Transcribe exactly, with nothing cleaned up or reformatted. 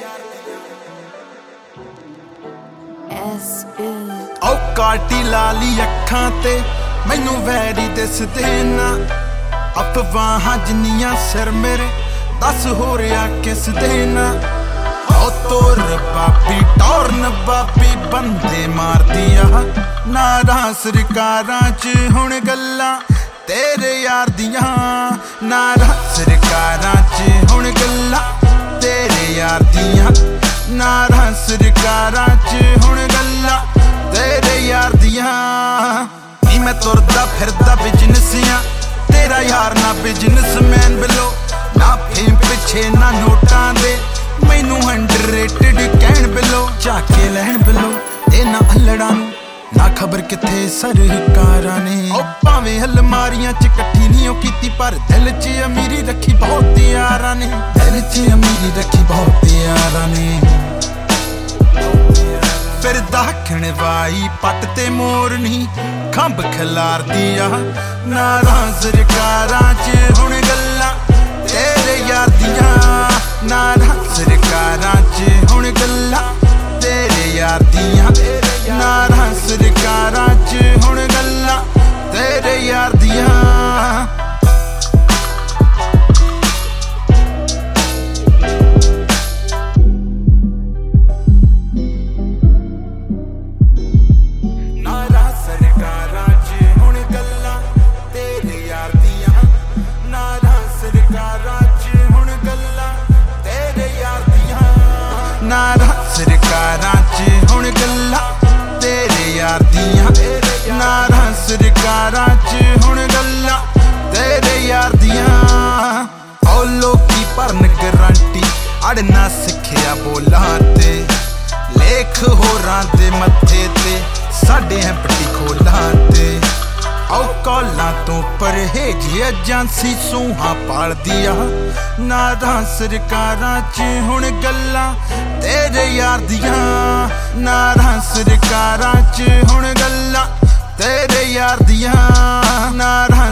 औकाटी लाली अखां ते मैनू वैरी दिसदे ना अफवाहां जिन्नियां सिर मेरे दस हो रहा किस दे ना ओ तोर बाबी टौर नवाबी बंदे मार दिया नारा सरकारां च हुण गल्लां तेरे यार दियां नारा सरकारां च हुण गल्लां तेरे यार दियां नारा सरकारां च हुण गल्लां तेरे यार दियां नी मैं तुरदा फिरदा बिजनेसियां तेरा यार ना बिजनेसमैन बिलो ना फेम पिछे ना नोटां दे मैनू अंडररेटेड कहण बिलो झाके लैण बिलो ए ना अल्लड़ां नूं ना खबर किथे सरकारां ने ओ भावें अलमारियां च कट्ठी नहीं ओ कीती पर दिल च अमीरी रखी बहुत यारां ने दिल च अमीरी रखी बहुत यारां ने फिर दाखण वाई पट ते मोरनी खंभ खिलार दिया नारा सरकारां च हुण गल्लां तेरे यार दियां नारा सरकारां च हुण गल्लां तेरे यार दियां नारा सरकारां च हुण गल्लां तेरे यार दियां नारा सरकारां च हुण गल्लां तेरे यार दियां नारा सरकारां च हुण गल्लां तेरे यार दियां ओ लोकी भरन गरंटी अड़ना सिखिया बोलां ते लेख होरां दे मत्थे ते साडे हैंपटी खोलां ते औ कॉलां तो परहेज एजेंसी सूहां पाल दिया नारा सरकारां च हुण गल्लां तेरे यार दियां नारा सरकारां च हुण गल्लां तेरे यार दियां नारा